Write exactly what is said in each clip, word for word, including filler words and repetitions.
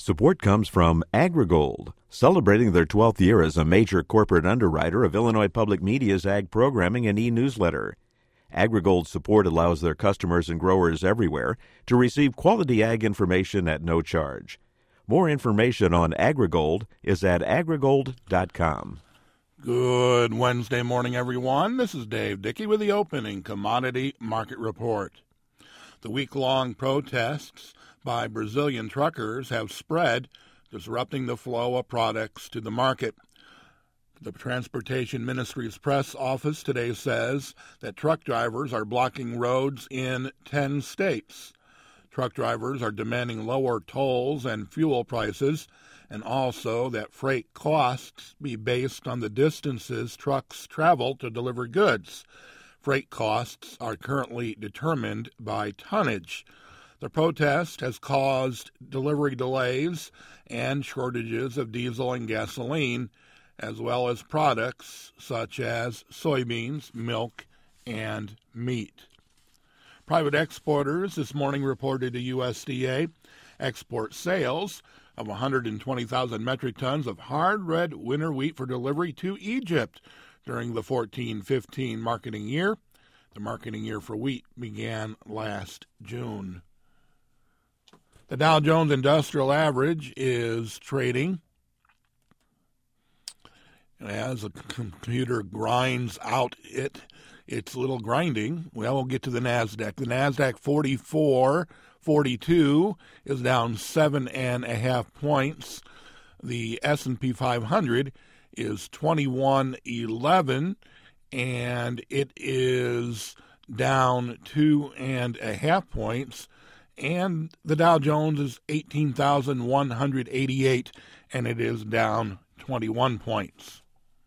Support comes from AgriGold, celebrating their twelfth year as a major corporate underwriter of Illinois Public Media's ag programming and e-newsletter. AgriGold's support allows their customers and growers everywhere to receive quality ag information at no charge. More information on AgriGold is at agrigold dot com. Good Wednesday morning, everyone. This is Dave Dickey with the opening commodity market report. The week-long protests by Brazilian truckers have spread, disrupting the flow of products to the market. The Transportation Ministry's press office today says that truck drivers are blocking roads in ten states. Truck drivers are demanding lower tolls and fuel prices, and also that freight costs be based on the distances trucks travel to deliver goods. Freight costs are currently determined by tonnage. The protest has caused delivery delays and shortages of diesel and gasoline, as well as products such as soybeans, milk, and meat. Private exporters this morning reported to U S D A export sales of one hundred twenty thousand metric tons of hard red winter wheat for delivery to Egypt during the fourteen fifteen marketing year. The marketing year for wheat began last June. The Dow Jones Industrial Average is trading as the computer grinds out it its little grinding. Well, we'll get to the NASDAQ. The NASDAQ forty-four forty-two is down seven and a half points. The S and P five hundred is twenty-one eleven, and it is down two and a half points. And the Dow Jones is eighteen thousand one hundred eighty-eight, and it is down twenty-one points.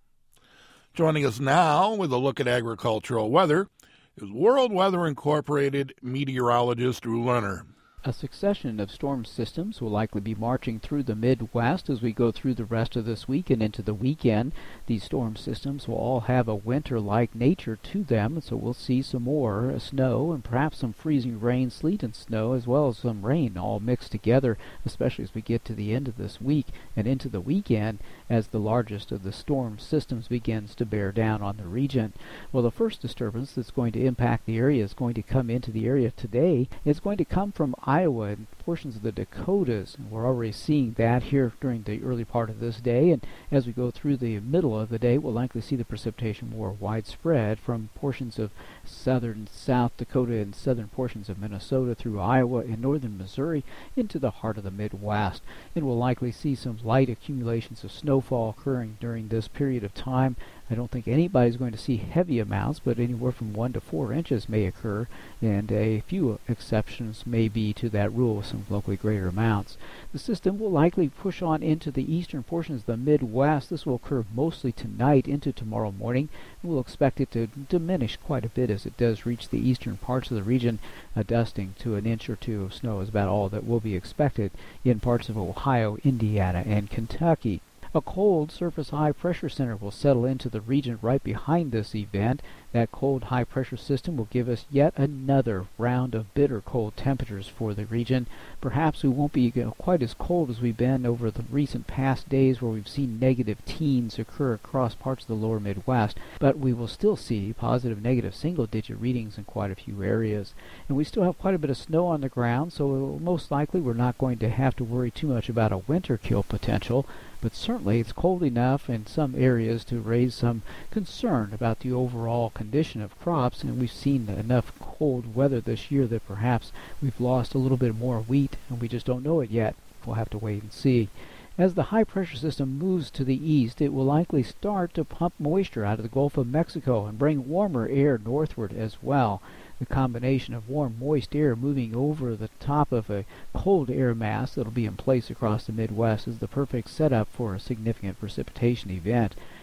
Joining us now with a look at agricultural weather is World Weather Incorporated meteorologist Drew Lerner. A succession of storm systems will likely be marching through the Midwest as we go through the rest of this week and into the weekend. These storm systems will all have a winter-like nature to them, so we'll see some more snow and perhaps some freezing rain, sleet, and snow, as well as some rain all mixed together, especially as we get to the end of this week and into the weekend as the largest of the storm systems begins to bear down on the region. Well, the first disturbance that's going to impact the area is going to come into the area today. It's going to come from Iowa and portions of the Dakotas. And we're already seeing that here during the early part of this day, and as we go through the middle of the day, we'll likely see the precipitation more widespread from portions of southern South Dakota and southern portions of Minnesota through Iowa and northern Missouri into the heart of the Midwest. And we'll likely see some light accumulations of snowfall occurring during this period of time. I don't think anybody's going to see heavy amounts, but anywhere from one to four inches may occur, and a few exceptions may be to that rule with some locally greater amounts. The system will likely push on into the eastern portions of the Midwest. This will occur mostly tonight into tomorrow morning. We'll expect it to diminish quite a bit as it does reach the eastern parts of the region. A dusting to an inch or two of snow is about all that will be expected in parts of Ohio, Indiana, and Kentucky. A cold surface high-pressure center will settle into the region right behind this event. That cold high-pressure system will give us yet another round of bitter cold temperatures for the region. Perhaps we won't be you know, quite as cold as we've been over the recent past days where we've seen negative teens occur across parts of the lower Midwest, but we will still see positive negative single-digit readings in quite a few areas. And we still have quite a bit of snow on the ground, so most likely we're not going to have to worry too much about a winter kill potential. But certainly it's cold enough in some areas to raise some concern about the overall condition of crops, and we've seen enough cold weather this year that perhaps we've lost a little bit more wheat, and we just don't know it yet. We'll have to wait and see. As the high-pressure system moves to the east, it will likely start to pump moisture out of the Gulf of Mexico and bring warmer air northward as well. The combination of warm, moist air moving over the top of a cold air mass that will be in place across the Midwest is the perfect setup for a significant precipitation event.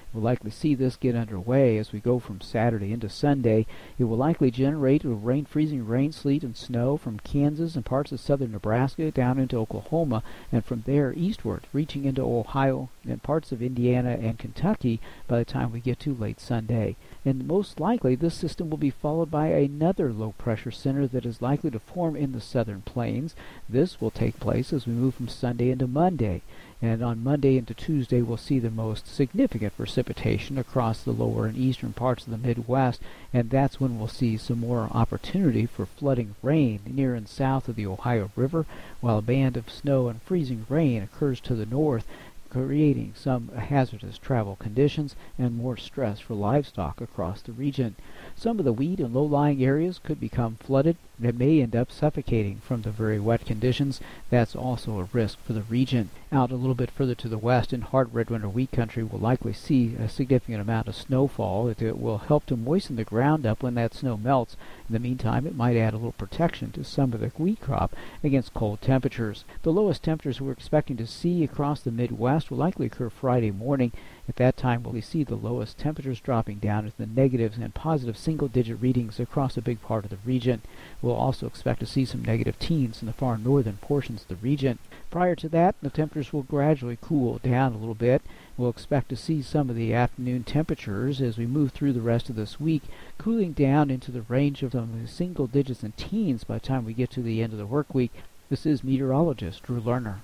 We'll likely see this get underway as we go from Saturday into Sunday. It will likely generate rain, freezing rain, sleet, and snow from Kansas and parts of southern Nebraska down into Oklahoma, and from there eastward, reaching into Ohio and parts of Indiana and Kentucky by the time we get to late Sunday. And most likely this system will be followed by another low-pressure center that is likely to form in the southern plains. This will take place as we move from Sunday into Monday. And on Monday into Tuesday, we'll see the most significant precipitation across the lower and eastern parts of the Midwest, and that's when we'll see some more opportunity for flooding rain near and south of the Ohio River, while a band of snow and freezing rain occurs to the north, creating some hazardous travel conditions and more stress for livestock across the region. Some of the wheat and low-lying areas could become flooded and may end up suffocating from the very wet conditions. That's also a risk for the region. Out a little bit further to the west in hard red winter wheat country, we'll likely see a significant amount of snowfall. It, it will help to moisten the ground up when that snow melts. In the meantime, it might add a little protection to some of the wheat crop against cold temperatures. The lowest temperatures we're expecting to see across the Midwest will likely occur Friday morning. At that time, we'll see the lowest temperatures dropping down into the negatives and positive single-digit readings across a big part of the region. We'll also expect to see some negative teens in the far northern portions of the region. Prior to that, the temperatures will gradually cool down a little bit. We'll expect to see some of the afternoon temperatures as we move through the rest of this week, cooling down into the range of some single digits and teens by the time we get to the end of the work week. This is meteorologist Drew Lerner.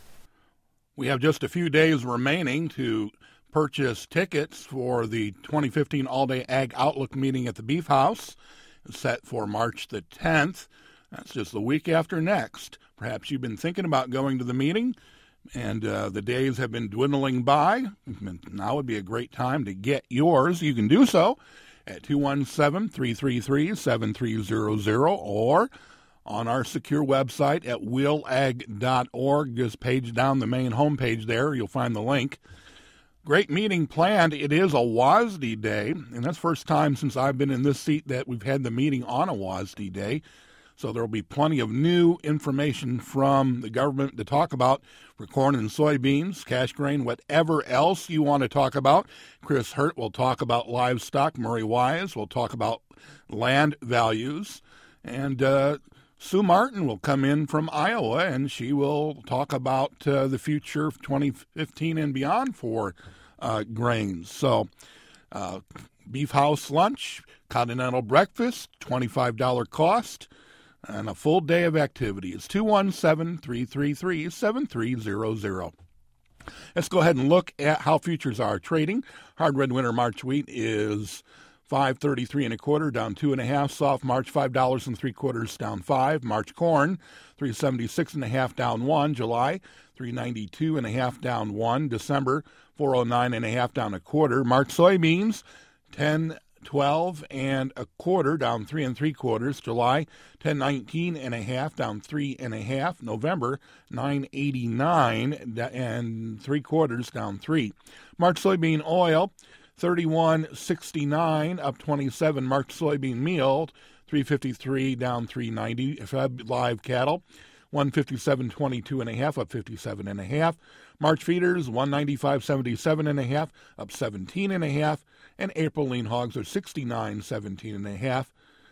We have just a few days remaining to purchase tickets for the twenty fifteen All-Day Ag Outlook meeting at the Beef House. It's set for March the tenth. That's just the week after next. Perhaps you've been thinking about going to the meeting, and uh, the days have been dwindling by. Now would be a great time to get yours. You can do so at two one seven, three three three, seven three zero zero or on our secure website at will ag dot org. Just page down the main homepage there. You'll find the link. Great meeting planned. It is a W A S D day, and that's the first time since I've been in this seat that we've had the meeting on a W A S D day. So there will be plenty of new information from the government to talk about for corn and soybeans, cash grain, whatever else you want to talk about. Chris Hurt will talk about livestock. Murray Wise will talk about land values. And uh, Sue Martin will come in from Iowa, and she will talk about uh, the future of twenty fifteen and beyond for uh, grains. So uh, Beef House lunch, continental breakfast, twenty-five dollars cost, and a full day of activities. two one seven, three three three, seven three zero zero. Let's go ahead and look at how futures are trading. Hard red winter March wheat is five thirty-three and a quarter, down two and a half. Soft March five dollars and three quarters, down five. March corn three seventy-six and a half, down one. July three ninety-two and a half, down one. December four oh nine and a half, down a quarter. March soybeans ten twelve and a quarter, down three and three quarters. July ten nineteen and a half, down three and a half. November nine eighty-nine and three quarters, down three. March soybean oil thirty-one sixty-nine, up twenty-seven. March soybean meal three fifty-three, down three ninety. Feb live cattle one fifty-seven twenty-two and a half, up fifty-seven and a half. March feeders one ninety-five seventy-seven and a half, up seventeen and a half. And April lean hogs are sixty-nine seventeen and a half,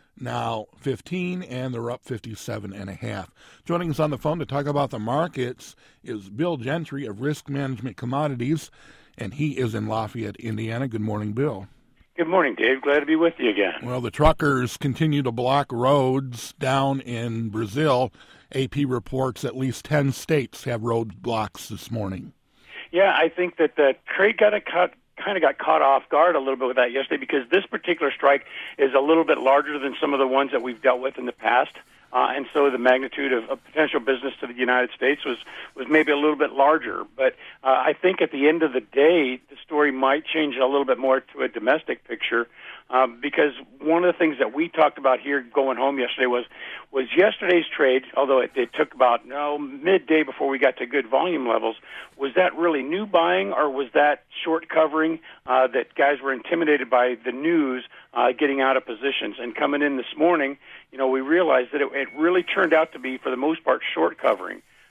now fifteen, and they're up fifty-seven and a half. Joining us on the phone to talk about the markets is Bill Gentry of Risk Management Commodities, and he is in Lafayette, Indiana. Good morning, Bill. Good morning, Dave. Glad to be with you again. Well, the truckers continue to block roads down in Brazil. A P reports at least ten states have roadblocks this morning. Yeah, I think that the trade got a cut. kind of got caught off guard a little bit with that yesterday because this particular strike is a little bit larger than some of the ones that we've dealt with in the past. Uh, and so the magnitude of, of potential business to the United States was, was maybe a little bit larger. But uh, I think at the end of the day, the story might change a little bit more to a domestic picture um, because one of the things that we talked about here going home yesterday was was yesterday's trade, although it, it took about no midday before we got to good volume levels, was that really new buying or was that short covering uh, that guys were intimidated by the news uh, getting out of positions? And coming in this morning, you know, we realized that it, it really turned out to be, for the most part, short covering.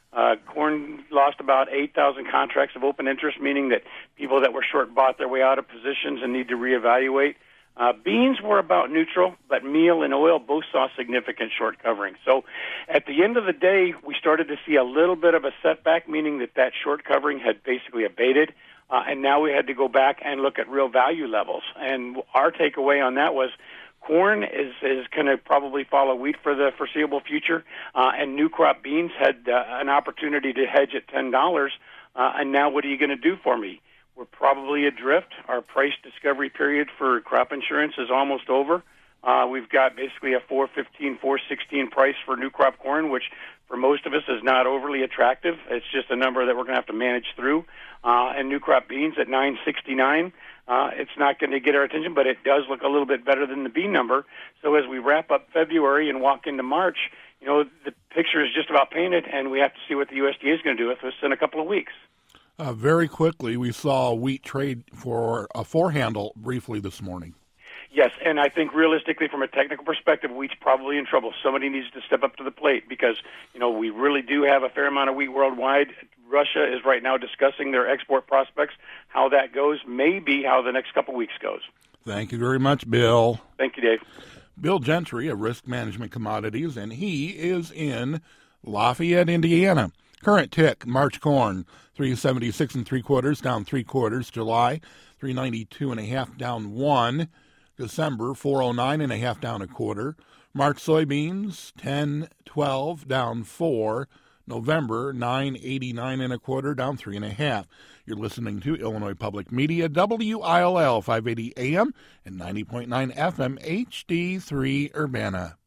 Uh, corn lost about eight thousand contracts of open interest, meaning that people that were short bought their way out of positions and need to reevaluate. Uh, beans were about neutral, but meal and oil both saw significant short covering. So at the end of the day, we started to see a little bit of a setback, meaning that that short covering had basically abated, uh, and now we had to go back and look at real value levels. And our takeaway on that was corn is, is going to probably follow wheat for the foreseeable future, uh, and new crop beans had uh, an opportunity to hedge at ten dollars, uh, and now what are you going to do for me? We're probably adrift. Our price discovery period for crop insurance is almost over. Uh, we've got basically a four fifteen, four sixteen price for new crop corn, which for most of us is not overly attractive. It's just a number that we're going to have to manage through. Uh, and new crop beans at nine sixty-nine, uh, it's not going to get our attention, but it does look a little bit better than the bean number. So as we wrap up February and walk into March, you know, the picture is just about painted, and we have to see what the U S D A is going to do with us in a couple of weeks. Uh, very quickly, we saw wheat trade for a four handle briefly this morning. Yes, and I think realistically, from a technical perspective, wheat's probably in trouble. Somebody needs to step up to the plate because, you know, we really do have a fair amount of wheat worldwide. Russia is right now discussing their export prospects. How that goes may be how the next couple weeks goes. Thank you very much, Bill. Thank you, Dave. Bill Gentry of Risk Management Commodities, and he is in Lafayette, Indiana. Current tick, March corn, three seventy-six and three quarters, down three quarters. July, three ninety-two and a half, down one. December, four oh nine and a half, down a quarter. March soybeans, ten twelve, down four. November, nine eighty-nine and a quarter, down three and a half. You're listening to Illinois Public Media, W I L L, five eighty A M and ninety point nine F M, H D three Urbana.